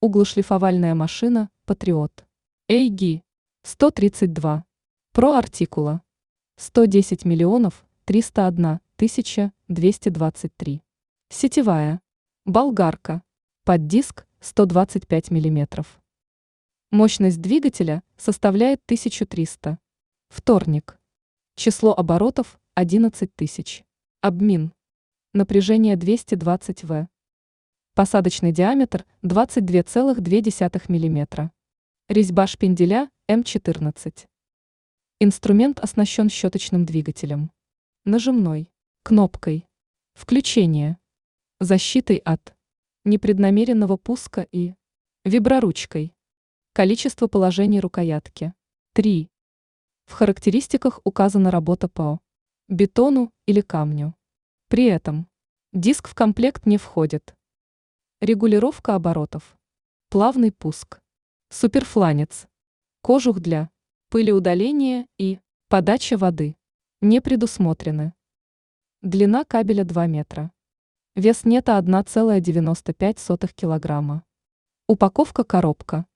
Углошлифовальная машина «Патриот». AG 132. Про Артикула 110 миллионов 301 тысяча 223. Сетевая. Болгарка. Под диск 125 миллиметров. Мощность двигателя составляет 1300. Вторник. Число оборотов 11 тысяч. Обмин. Напряжение 220 В. Посадочный диаметр 22,2 мм. Резьба шпинделя М14. Инструмент оснащен щеточным двигателем. Нажимной. Кнопкой. Включение. Защитой от непреднамеренного пуска и виброручкой. Количество положений рукоятки 3. В характеристиках указана работа по бетону или камню. При этом диск в комплект не входит. Регулировка оборотов. Плавный пуск. Суперфланец. Кожух для пылеудаления и подача воды не предусмотрены. Длина кабеля 2 метра. Вес нета 1,95 килограмма. Упаковка коробка.